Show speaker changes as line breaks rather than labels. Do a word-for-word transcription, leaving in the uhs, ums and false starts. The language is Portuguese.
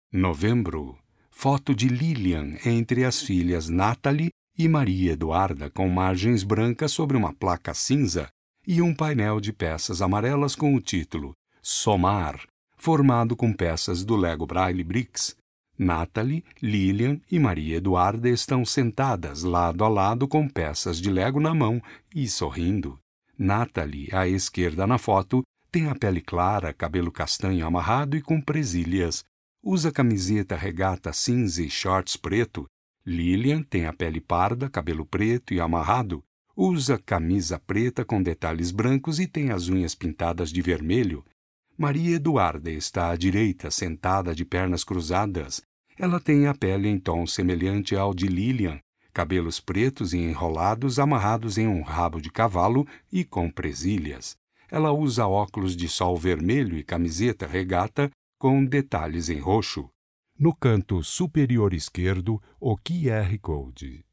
Novembro. Foto de Lilian entre as filhas Natalie e Maria Eduarda com margens brancas sobre uma placa cinza e um painel de peças amarelas com o título Somar, formado com peças do Lego Braille Bricks. Natalie, Lilian e Maria Eduarda estão sentadas lado a lado com peças de Lego na mão e sorrindo. Natalie, à esquerda na foto, tem a pele clara, cabelo castanho amarrado e com presilhas. Usa camiseta regata cinza e shorts preto. Lilian tem a pele parda, cabelo preto e amarrado. Usa camisa preta com detalhes brancos e tem as unhas pintadas de vermelho. Maria Eduarda está à direita, sentada de pernas cruzadas. Ela tem a pele em tom semelhante ao de Lilian, cabelos pretos e enrolados amarrados em um rabo de cavalo e com presilhas. Ela usa óculos de sol vermelho e camiseta regata com detalhes em roxo. No canto superior esquerdo, o Q R Code.